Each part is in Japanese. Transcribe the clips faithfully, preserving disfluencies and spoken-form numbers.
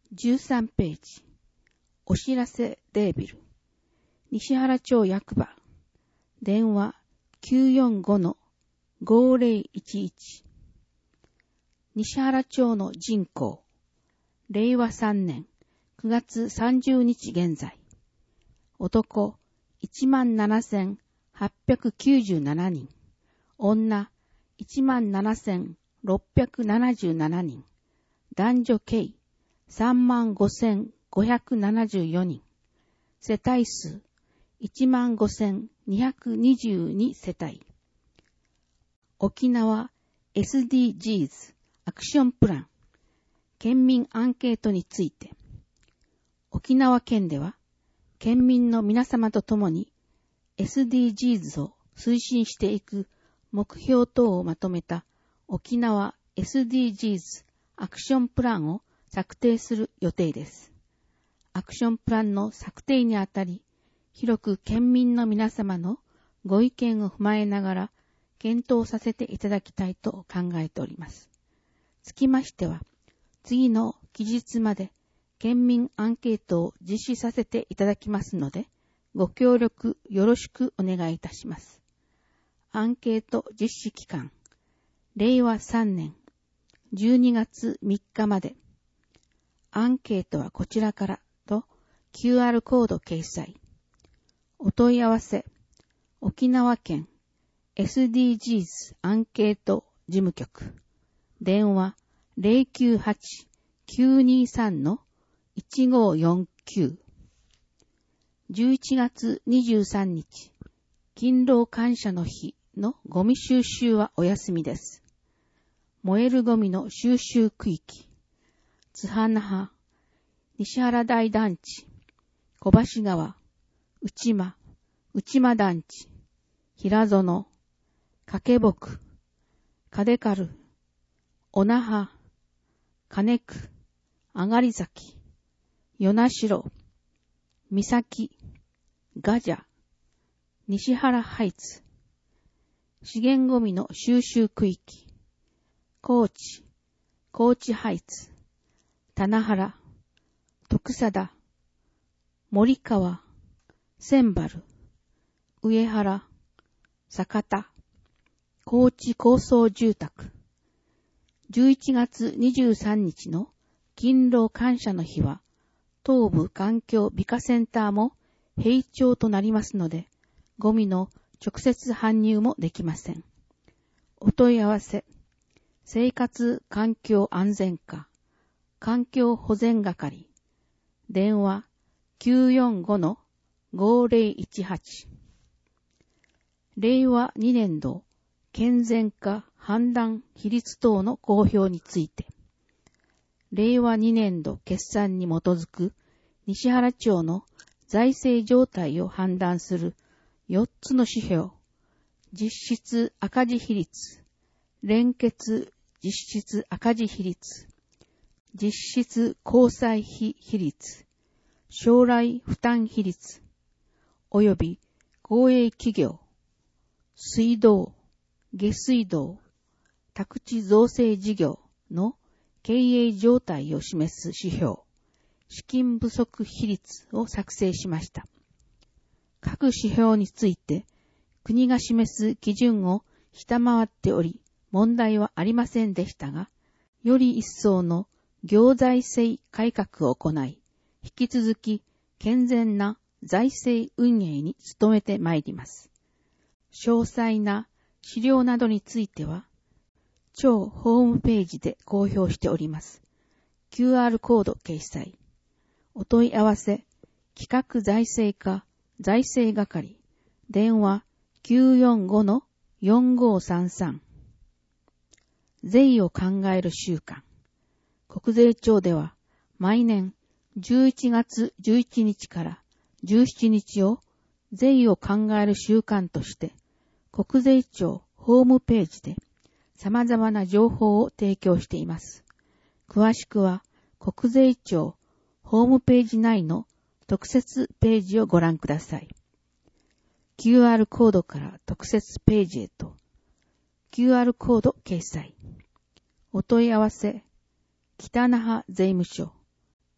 じゅうさんページ。お知らせデービル。西原町役場。電話 きゅうよんごのごーぜろいちいち。西原町の人口。れいわさんねんくがつさんじゅうにち現在。男 いちまんななせんはっぴゃくきゅうじゅうななにん。女 いちまんななせんろっぴゃくななじゅうななにん。男女計 さんまんごせんごひゃくななじゅうよにん。世帯数 いちまんごせんにひゃくにじゅうに 世帯。沖縄 エスディージーズ アクションプラン。県民アンケートについて。沖縄県では、県民の皆様と共に エスディージーズ を推進していく目標等をまとめた沖縄 エスディージーズ アクションプランを策定する予定です。アクションプランの策定にあたり、広く県民の皆様のご意見を踏まえながら検討させていただきたいと考えております。つきましては、次の期日まで県民アンケートを実施させていただきますので、ご協力よろしくお願いいたします。アンケート実施期間、れいわさんねんじゅうにがつみっかまで。アンケートはこちらからと キューアール コード掲載。お問い合わせ、沖縄県 エスディージーズ アンケート事務局。電話 ゼロきゅうはちきゅうにさんのいちごよんきゅう。じゅういちがつにじゅうさんにち、勤労感謝の日のゴミ収集はお休みです。燃えるゴミの収集区域。津波那覇、西原台団地、小橋川、内間、内間団地、平園、掛木、金軽、小那覇、金区、上がり崎、与那城、三崎、ガジャ、西原ハイツ、資源ゴミの収集区域、高知、高知ハイツ、棚原、徳貞、森川、千原、上原、酒田、高知高層住宅。じゅういちがつにじゅうさんにちの勤労感謝の日は、東部環境美化センターも閉庁となりますので、ゴミの直接搬入もできません。お問い合わせ、生活環境安全課、環境保全係、電話 きゅうよんごのごーぜろいちはち。れいわにねんど健全化判断比率等の公表について、れいわにねんど決算に基づく西原町の財政状態を判断するよっつの指標、実質赤字比率、連結実質赤字比率、実質交際費比率、将来負担比率、及び公営企業、水道、下水道、宅地造成事業の経営状態を示す指標、資金不足比率を作成しました。各指標について国が示す基準を下回っており問題はありませんでしたが、より一層の行財政改革を行い、引き続き健全な財政運営に努めてまいります。詳細な資料などについては、町ホームページで公表しております。キューアール コード掲載。お問い合わせ、企画財政課財政係、電話 きゅうよんごのよんごさんさん。税を考える週間。国税庁では毎年じゅういちがつじゅういちにちからじゅうしちにちを税を考える週間として、国税庁ホームページで様々な情報を提供しています。詳しくは国税庁ホームページ内の特設ページをご覧ください。キューアール コードから特設ページへと キューアール コード掲載。お問い合わせ、北那覇税務署、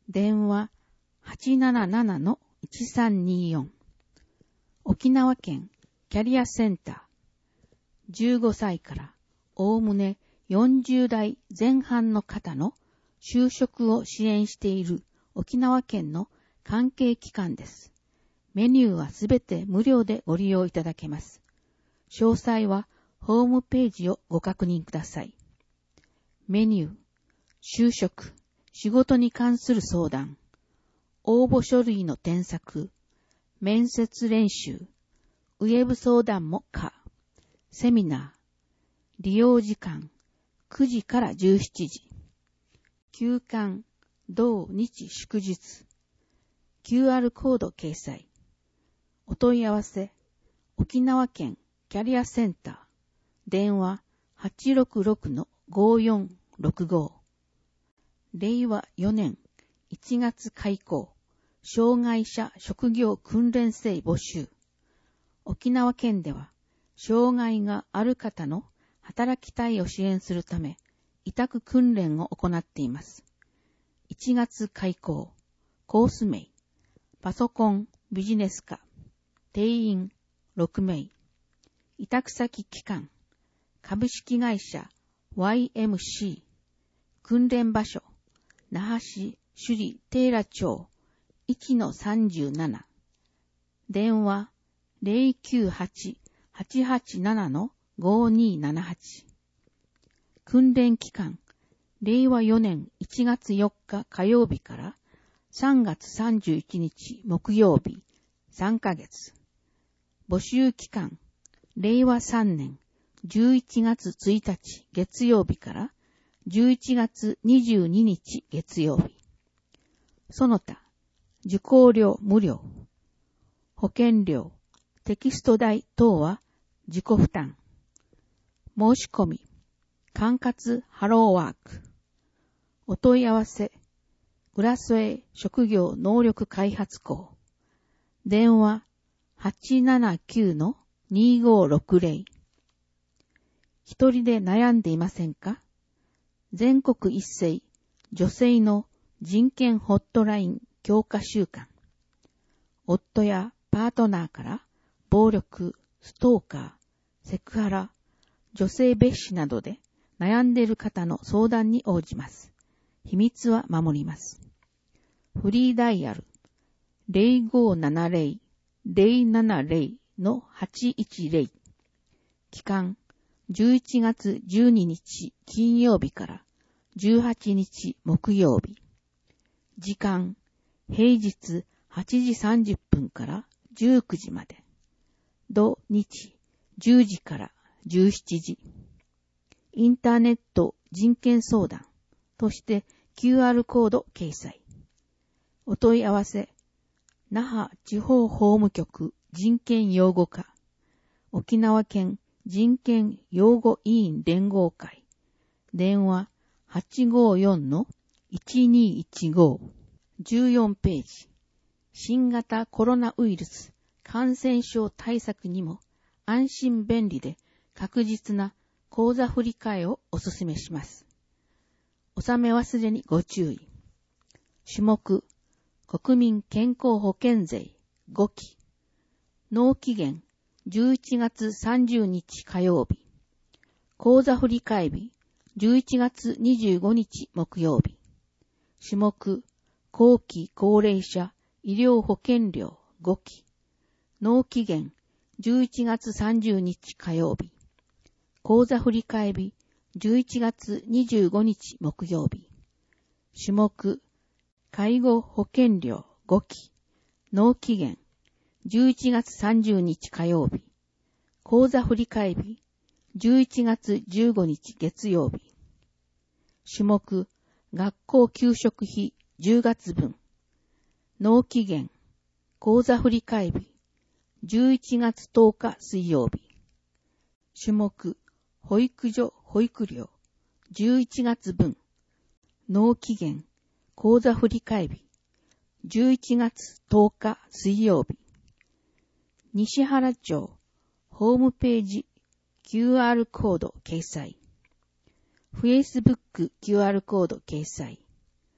電話 はちなななのいちさんによん。沖縄県キャリアセンター。じゅうごさいからおおむねよんじゅうだいぜん半の方の就職を支援している沖縄県の関係機関です。メニューはすべて無料でご利用いただけます。詳細はホームページをご確認ください。メニュー、就職、仕事に関する相談、応募書類の添削、面接練習、ウェブ相談も可、セミナー、利用時間、くじからじゅうしちじ、休館、土日祝日、キューアール コード掲載、お問い合わせ、沖縄県キャリアセンター、電話 はちろくろくのごよんろくご。れいわよねんいちがつ開講、障害者職業訓練生募集。沖縄県では、障害がある方の働きたいを支援するため、委託訓練を行っています。いちがつ開講、コース名、パソコンビジネス科、定員ろくめい、委託先機関、株式会社 ワイエムシー、訓練場所、那覇市首里テーラ町 いちのさんじゅうなな、電話 ゼロきゅうはち はちはちななのごにーななはち、訓練期間、れいわよねんいちがつよっか火曜日からさんがつさんじゅういちにち木曜日、さんかげつ。募集期間、れいわさんねんじゅういちがつついたち月曜日からじゅういちがつにじゅうににち月曜日。その他、受講料無料、保険料、テキスト代等は自己負担。申し込み、管轄ハローワーク。お問い合わせ、グラスウェイ職業能力開発校。電話 はちななきゅうのにごろくぜろ。一人で悩んでいませんか？全国一斉女性の人権ホットライン強化週間。夫やパートナーから暴力、ストーカー、セクハラ、女性蔑視などで悩んでいる方の相談に応じます。秘密は守ります。フリーダイヤル ゼロごななゼロ ゼロななゼロのはちいちゼロ。期間じゅういちがつじゅうににち金曜日からじゅうはちにち木曜日。時間平日はちじさんじゅっぷんからじゅうくじまで。土日じゅうじからじゅうしちじ。インターネット人権相談として キューアール コード掲載。お問い合わせ、那覇地方法務局人権擁護課、沖縄県人権擁護委員連合会、電話 はちごよんのいちにいちご。じゅうよんページ。新型コロナウイルス感染症対策にも安心便利で確実な口座振替をお勧めします。納め忘れにご注意。種目、国民健康保険税ごき。納期限じゅういちがつさんじゅうにち火曜日。口座振替日じゅういちがつにじゅうごにち木曜日。種目、後期高齢者医療保険料ごき。納期限じゅういちがつさんじゅうにち火曜日。口座振替日じゅういちがつにじゅうごにち木曜日。種目、介護保険料ごき。納期限じゅういちがつさんじゅうにち火曜日。口座振替日じゅういちがつじゅうごにち月曜日。種目、学校給食費じゅうがつぶん。納期限、口座振替日じゅういちがつとおか水曜日。種目、保育所保育料じゅういちがつぶん。納期限、口座振替日じゅういちがつとおか水曜日。西原町ホームページ キューアール コード掲載。Facebook キューアール コード掲載。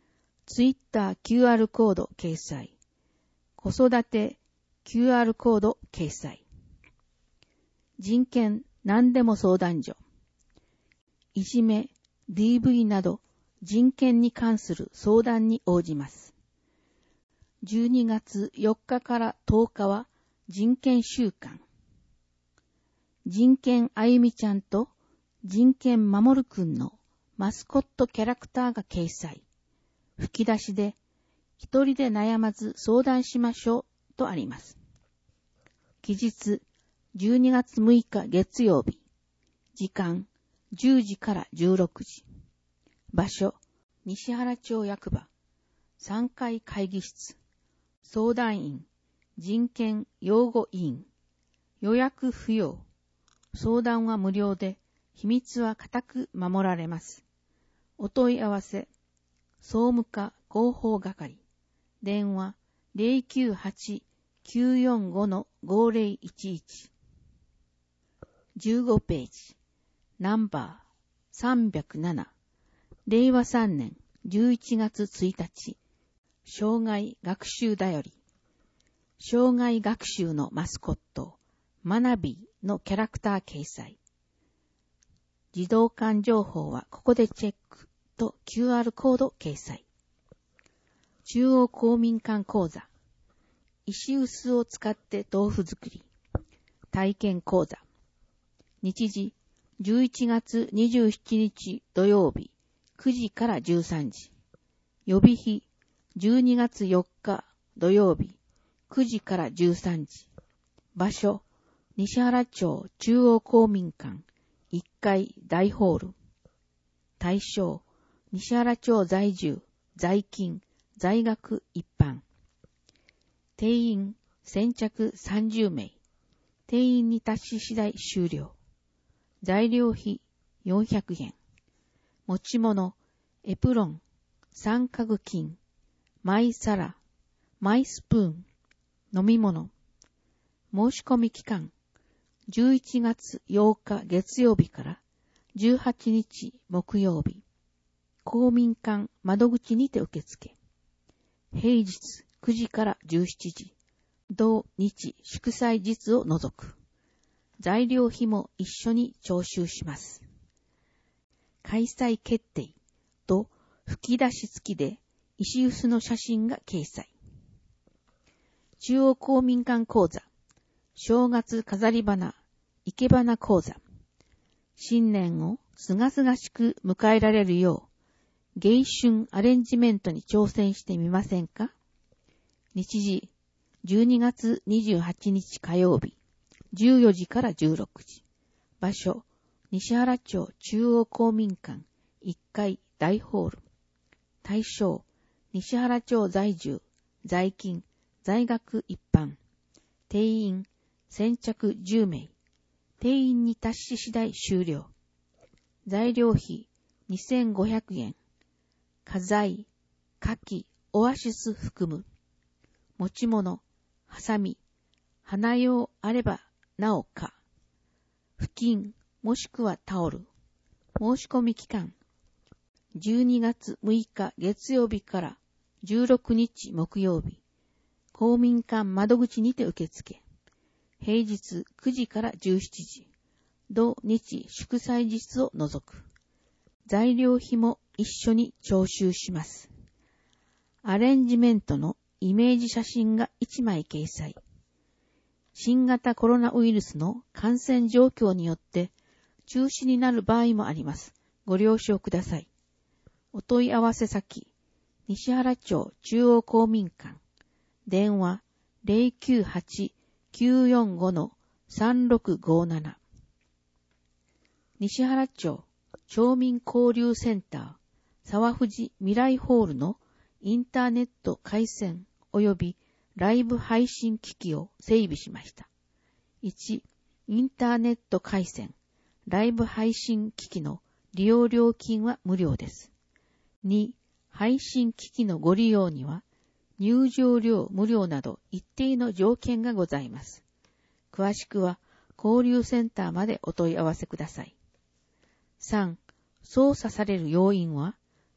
ツイッター キューアール コード掲載。子育て キューアール コード掲載。人権何でも相談所。いじめ、ディーブイ など人権に関する相談に応じます。じゅうにがつよっかからとおかは人権週間。人権あゆみちゃんと人権まもるくんのマスコットキャラクターが掲載。吹き出しで一人で悩まず相談しましょうとあります。期日じゅうにがつむいか月曜日。時間じゅうじからじゅうろくじ。場所西原町役場さんかい会議室。相談員人権擁護委員。予約不要。相談は無料で秘密は固く守られます。お問い合わせ総務課広報係。電話 ゼロきゅうはち きゅうよんご ごゼロいちいち。じゅうごページ。ナンバーさんびゃくなな。れいわさんねんじゅういちがつついたち。障害学習だより。障害学習のマスコット、マナビーのキャラクター掲載。児童館情報はここでチェックと キューアール コード掲載。中央公民館講座。石臼を使って豆腐作り。体験講座。日時じゅういちがつにじゅうしちにち土曜日くじからじゅうさんじ。予備日じゅうにがつよっか土曜日くじからじゅうさんじ。場所西原町中央公民館いっかい大ホール。対象西原町在住、在勤、在学一般。定員先着さんじゅうめい。定員に達し次第終了。材料費よんひゃくえん。持ち物、エプロン、三角巾、マイ皿、マイスプーン、飲み物。申し込み期間、じゅういちがつようか月曜日からじゅうはちにち木曜日。公民館窓口にて受付。平日くじからじゅうしちじ。同日祝祭日を除く。材料費も一緒に徴収します。開催決定と吹き出し付きで石臼の写真が掲載。中央公民館講座、正月飾り花、生け花講座。新年をすがすがしく迎えられるよう、迎春アレンジメントに挑戦してみませんか？日時、じゅうにがつにじゅうはちにち火曜日、じゅうよじからじゅうろくじ。場所、西原町中央公民館いっかい大ホール。対象、西原町在住、在勤、在学一般。定員、先着じゅうめい。定員に達し次第終了。材料費にせんごひゃくえん。家財、牡蠣、オアシス含む。持ち物、ハサミ、花用あればなおか。布巾もしくはタオル。申し込み期間。じゅうにがつむいか月曜日からじゅうろくにち木曜日。公民館窓口にて受付。平日くじからじゅうしちじ。同日祝祭日を除く。材料費も一緒に徴収します。アレンジメントのイメージ写真がいちまい掲載。新型コロナウイルスの感染状況によって中止になる場合もあります。ご了承ください。お問い合わせ先、西原町中央公民館。電話ゼロきゅうはち きゅうよんご さんろくごなな。西原町町民交流センター沢藤未来ホールのインターネット回線及びライブ配信機器を整備しました。いち、インターネット回線、ライブ配信機器の利用料金は無料です。に、配信機器のご利用には入場料無料など一定の条件がございます。詳しくは交流センターまでお問い合わせください。さん、操作される要因は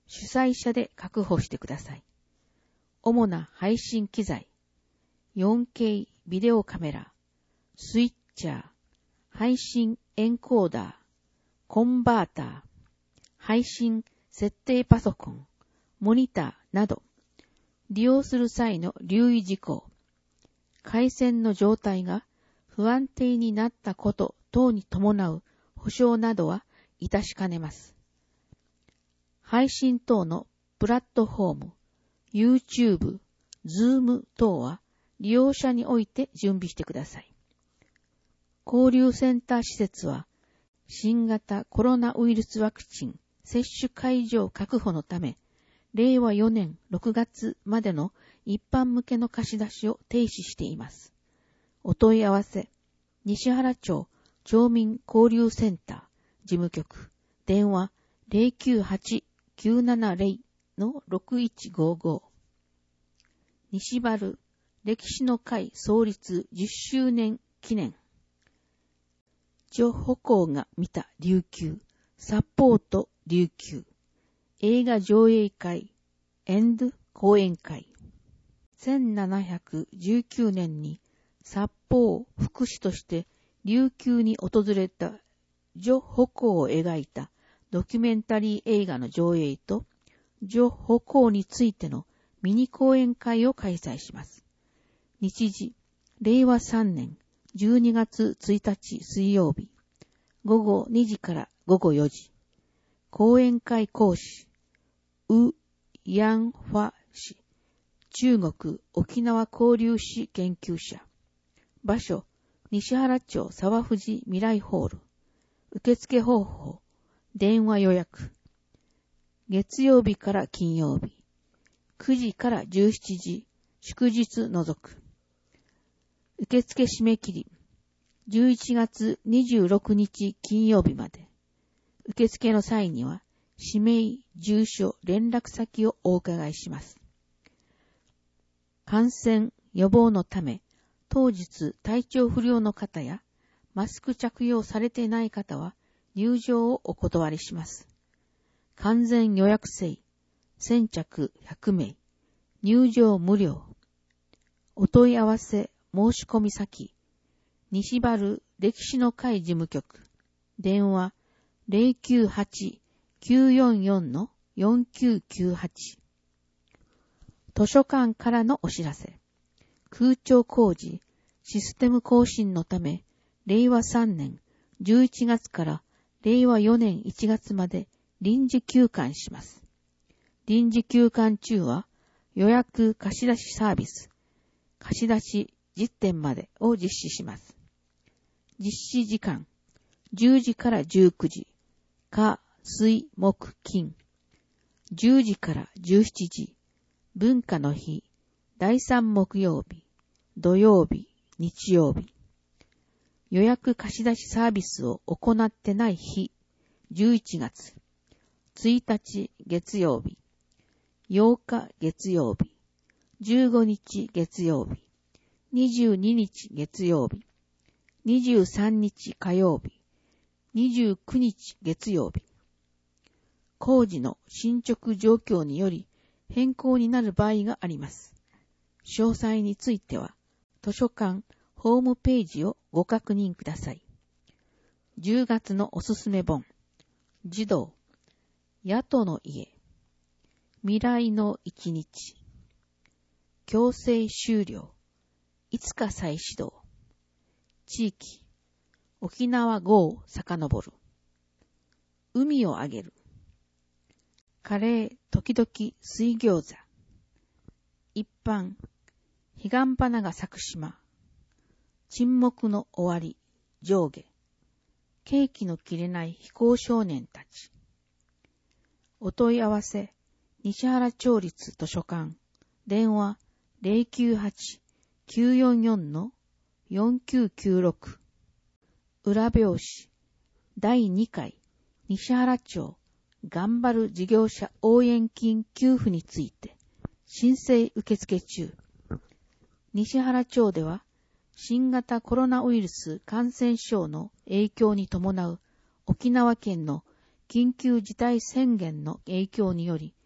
主催者で確保してください。主な配信機材、よんケー ビデオカメラ、スイッチャー、配信エンコーダー、コンバーター、配信設定パソコン、モニターなど、利用する際の留意事項、回線の状態が不安定になったこと等に伴う保証などは致しかねます。配信等のプラットフォーム、YouTube、Zoom 等は利用者において準備してください。交流センター施設は新型コロナウイルスワクチン接種会場確保のため、れいわよねんろくがつまでの一般向けの貸し出しを停止しています。お問い合わせ、西原町町民交流センター事務局、電話 ゼロきゅうはち きゅうななゼロ ろくいちごご。西原歴史の会創立じゅっしゅうねん記念。ジョ・ホコーが見た琉球、サポート琉球。映画上映会、エンド講演会。せんななひゃくじゅうきゅうねんに札幌福祉として琉球に訪れたジョ・ホコーを描いたドキュメンタリー映画の上映と、ジョ・ホコーについてのミニ講演会を開催します。日時、れいわさんねんじゅうにがつついたち水曜日、ごごにじからごごよじ。講演会講師、ウ・ヤンファ氏、中国沖縄交流史研究者。場所、西原町沢藤未来ホール。受付方法、電話予約。月曜日から金曜日。くじからじゅうしちじ、祝日除く。受付締め切り、じゅういちがつにじゅうろくにち金曜日まで。受付の際には、氏名、住所、連絡先をお伺いします。感染予防のため、当日体調不良の方や、マスク着用されていない方は、入場をお断りします。完全予約制、先着ひゃくめい、入場無料。お問い合わせ、申し込み先、西原歴史の会事務局、電話 ゼロきゅうはち きゅうよんよん よんきゅうきゅうはち。図書館からのお知らせ。空調工事、システム更新のため、れいわさんねんじゅういちがつかられいわよねんいちがつまで臨時休館します。臨時休館中は予約貸し出しサービス、貸し出し実店までを実施します。実施時間、じゅうじからじゅうくじ、火、水、木、金。じゅうじからじゅうしちじ、文化の日、だいさん木曜日、土曜日、日曜日。予約貸し出しサービスを行ってない日、じゅういちがつ、ついたち月曜日、ようか月曜日、じゅうごにち月曜日、にじゅうににち月曜日、にじゅうさんにち火曜日、にじゅうくにち月曜日。工事の進捗状況により変更になる場合があります。詳細については図書館ホームページをご確認ください。じゅうがつのおすすめ本、児童、野党の家、未来の一日、強制終了、いつか再始動、地域、沖縄号遡る、海をあげる、カレー時々水餃子、一般、彼岸花が咲く島、沈黙の終わり、上下、ケーキの切れない非行少年たち。お問い合わせ、西原町立図書館、電話 ゼロきゅうはち きゅうよんよん よんきゅうきゅうろく。裏表紙、だいにかい、西原町、頑張る事業者応援金給付について、申請受付中。西原町では、新型コロナウイルス感染症の影響に伴う沖縄県の緊急事態宣言の影響により、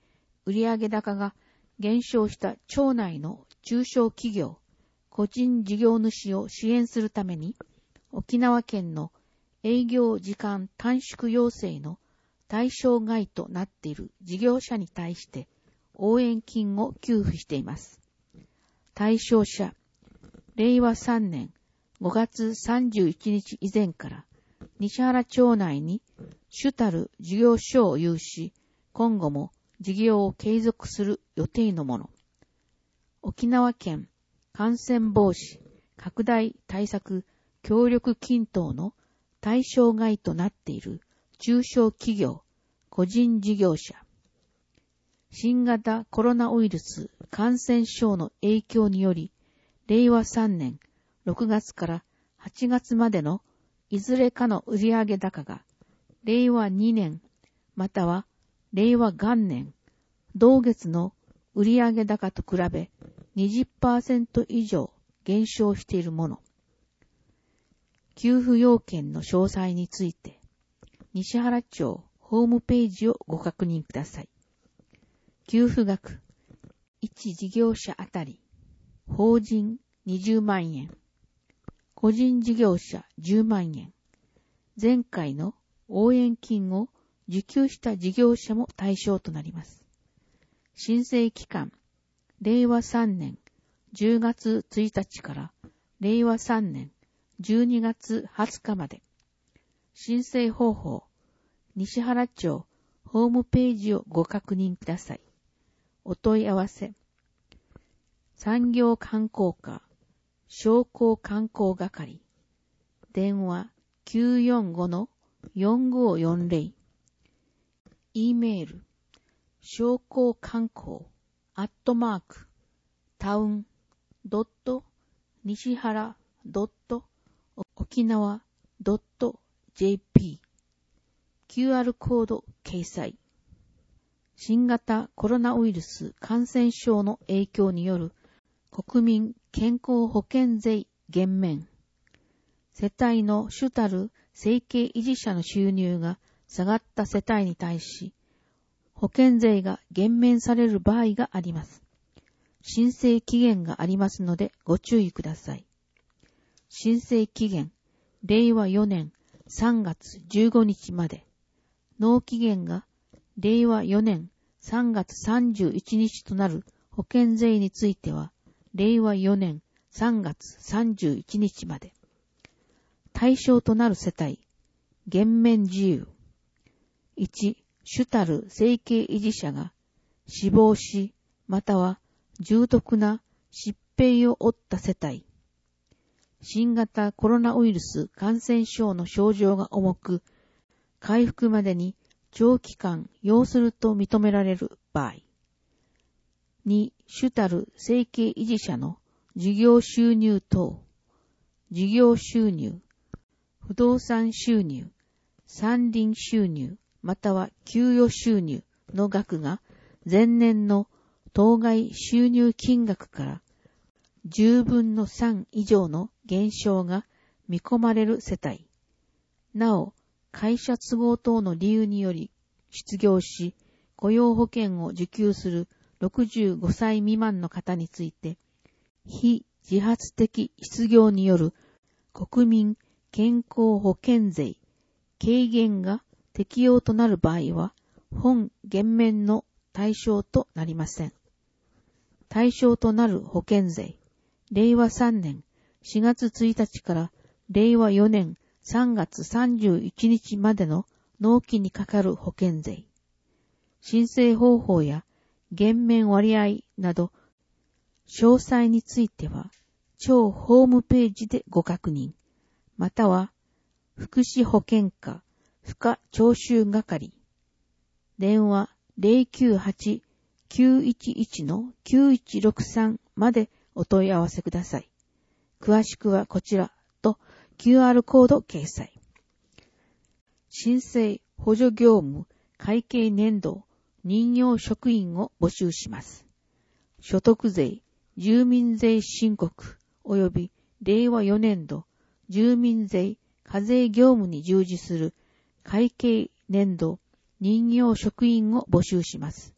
売上高が減少した町内の中小企業、個人事業主を支援するために、沖縄県の営業時間短縮要請の対象外となっている事業者に対して応援金を給付しています。対象者、れいわさんねんごがつさんじゅういちにち以前から西原町内に主たる事業所を有し、今後も事業を継続する予定のもの。沖縄県感染防止拡大対策協力金等の対象外となっている中小企業、個人事業者。新型コロナウイルス感染症の影響により、れいわさんねんろくがつからはちがつまでのいずれかの売上高が、れいわにねんまたはれいわがんねん、同月の売上高と比べ にじゅっパーセント 以上減少しているもの。給付要件の詳細について、西原町ホームページをご確認ください。給付額、いち事業者あたり、法人にじゅうまんえん、個人事業者じゅうまんえん、前回の応援金を受給した事業者も対象となります。申請期間、れいわさんねんじゅうがつついたちかられいわさんねんじゅうにがつはつかまで。申請方法、西原町ホームページをご確認ください。お問い合わせ、産業観光課商工観光係、電話 きゅうよんごのよんごよんぜろ、E メール、商工観光アットマークタウンドット西原ドット沖縄ドット ジェーピー、キューアール コード掲載。新型コロナウイルス感染症の影響による国民健康保険税減免。世帯の主たる生計維持者の収入が下がった世帯に対し、保険税が減免される場合があります。申請期限がありますのでご注意ください。申請期限、れいわよねんさんがつじゅうごにちまで。納期限がれいわよねんさんがつさんじゅういちにちとなる保険税については、れいわよねんさんがつさんじゅういちにちまで。対象となる世帯、減免事由。いち、主たる生計維持者が死亡し、または重篤な疾病を負った世帯。新型コロナウイルス感染症の症状が重く、回復までに長期間要すると認められる場合。に、主たる生計維持者の事業収入等、事業収入、不動産収入、山林収入、または給与収入の額が前年の当該収入金額からじゅうぶんのさん以上の減少が見込まれる世帯。なお、会社都合等の理由により失業し、雇用保険を受給するろくじゅうごさい未満の方について、非自発的失業による国民健康保険税軽減が適用となる場合は、本減免の対象となりません。対象となる保険税、れいわさんねんしがつついたちかられいわよねんさんがつさんじゅういちにちまでの納期にかかる保険税。申請方法や減免割合など、詳細については、町ホームページでご確認、または、福祉保険課付加徴収係、電話 ゼロきゅうはち きゅういちいち きゅういちろくさん までお問い合わせください。詳しくはこちらと キューアール コード掲載。申請補助業務会計年度任用職員を募集します。所得税、住民税申告及びれいわよねんど住民税課税業務に従事する会計年度任用職員を募集します。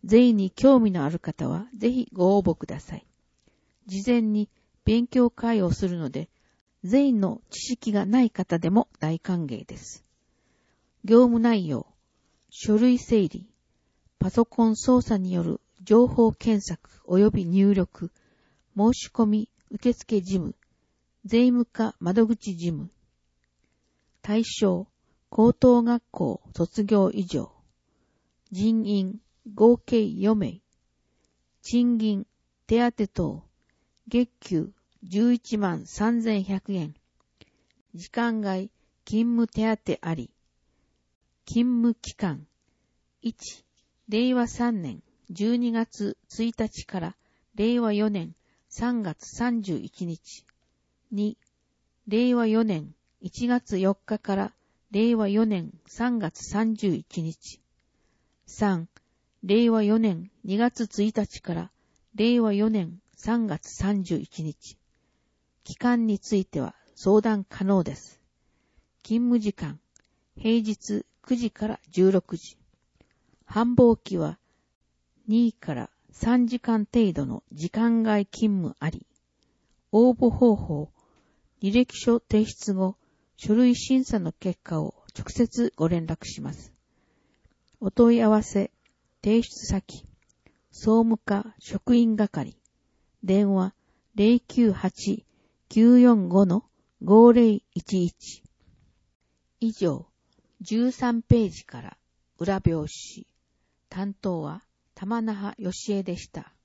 税に興味のある方はぜひご応募ください。事前に勉強会をするので、税の知識がない方でも大歓迎です。業務内容、書類整理、パソコン操作による情報検索及び入力、申し込み受付事務、税務課窓口事務。対象、高等学校卒業以上。人員、合計よ名。賃金、手当等、月給じゅういちまんさんぜんひゃくえん。時間外、勤務手当あり。勤務期間。いち、れいわさんねんじゅうにがつついたちかられいわよねんさんがつさんじゅういちにち。に、れいわよねんいちがつよっかかられいわよねんさんがつさんじゅういちにち。さん、れいわよねんにがつついたちかられいわよねんさんがつさんじゅういちにち。期間については相談可能です。勤務時間、平日くじからじゅうろくじ。繁忙期はにからさんじかん程度の時間外勤務あり。応募方法、履歴書提出後、書類審査の結果を直接ご連絡します。お問い合わせ、提出先、総務課職員係、電話 ゼロきゅうはち きゅうよんご ごぜろいちいち。以上、じゅうさんページから裏表紙。担当は玉那覇よしえでした。